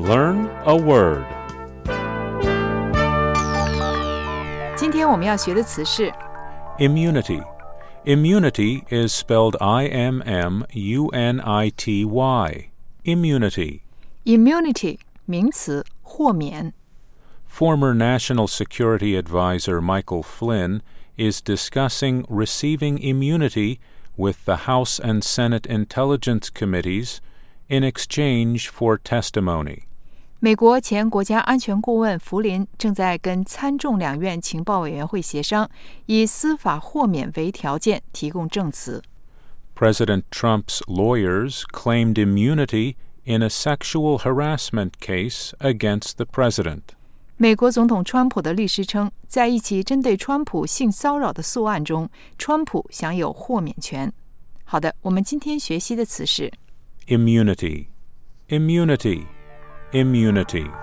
Learn a word. 今天我们要学的词是 Immunity. Immunity is spelled I-M-M-U-N-I-T-Y. Immunity. immunity 名词，豁免。 Former National Security Advisor Michael Flynn is discussing receiving immunity with the House and Senate Intelligence Committees in exchange for testimony. 美国前国家安全顾问福林正在跟参众两院情报委员会协商，以司法豁免为条件提供证词。 President Trump's lawyers claimed immunity in a sexual harassment case against the president. 美国总统川普的律师称，在一起针对川普性骚扰的诉案中，川普享有豁免权。好的，我们今天学习的词是 Immunity. Immunity. Immunity.